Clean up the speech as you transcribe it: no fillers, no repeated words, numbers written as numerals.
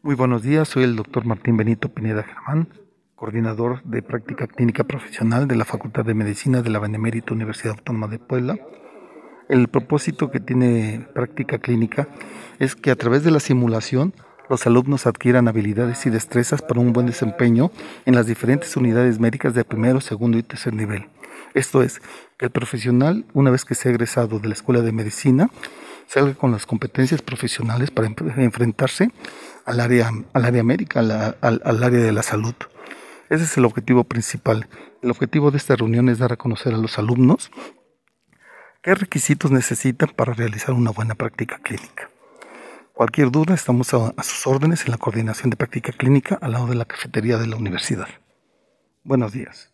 Muy buenos días, soy el doctor Martín Benito Pineda Germán, coordinador de práctica clínica profesional de la Facultad de Medicina de la Benemérita Universidad Autónoma de Puebla. El propósito que tiene práctica clínica es que a través de la simulación los alumnos adquieran habilidades y destrezas para un buen desempeño en las diferentes unidades médicas de primero, segundo y tercer nivel. Esto es, que el profesional, una vez que sea egresado de la Escuela de Medicina, salga con las competencias profesionales para enfrentarse al área médica, al área de la salud. Ese es el objetivo principal. El objetivo de esta reunión es dar a conocer a los alumnos qué requisitos necesitan para realizar una buena práctica clínica. Cualquier duda, estamos a sus órdenes en la coordinación de práctica clínica al lado de la cafetería de la universidad. Buenos días.